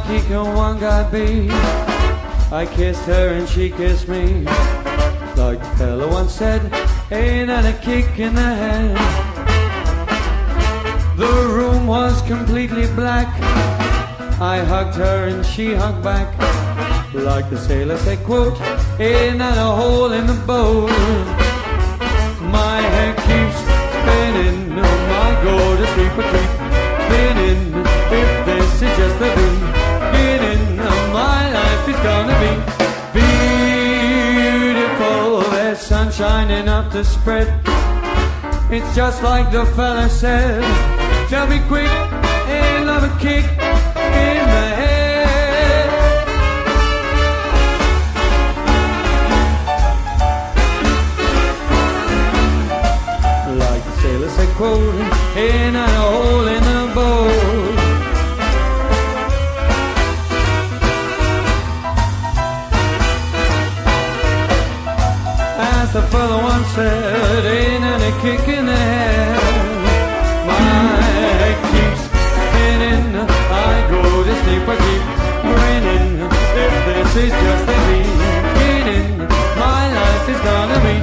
lucky can one guy be? I kissed her and she kissed me. Like the fella once said, ain't that a kick in the head? The room was completely black. I hugged her and she hugged back. Like the sailor said, quote, ain't that a hole in the boat? My head keeps spinning, I go to sleep or keep spinning. If this is just the beginning, my life is gonna be beautiful. There's sunshine enough to spread. It's just like the fella said. Tell me quick, ain't love a kick in the head? Like the sailor said, quote, ain't that a hole in the boat? As the fella once said, ain't that a kick in the head? My head keeps spinning, I go to sleep, I keep grinning. If this is just the beginning, my life is gonna be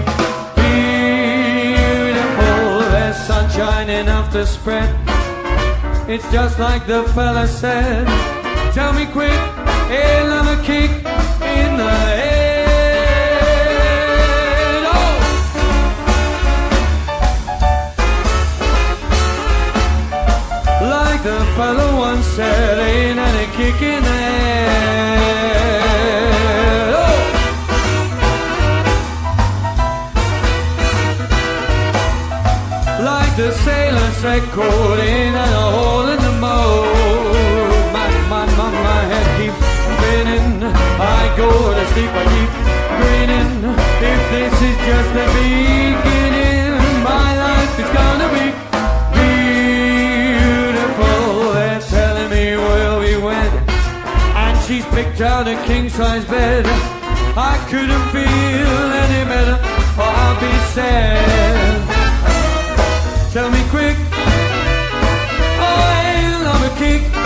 beautiful. There's sunshine enough to spread. It's just like the fella said. Tell me quick, ain't love a kick in the head? The fellow once said, ain't any kick in the head? Oh! Like the sailor said, quote, ain't that a hole in the moat? My head keeps spinning, I go to sleep, I keep grinning. If this is just the beginning, my life is gonna be she's picked out a king-size bed. I couldn't feel any better, or I'll be sad. Tell me quick, oh, ain't love a kick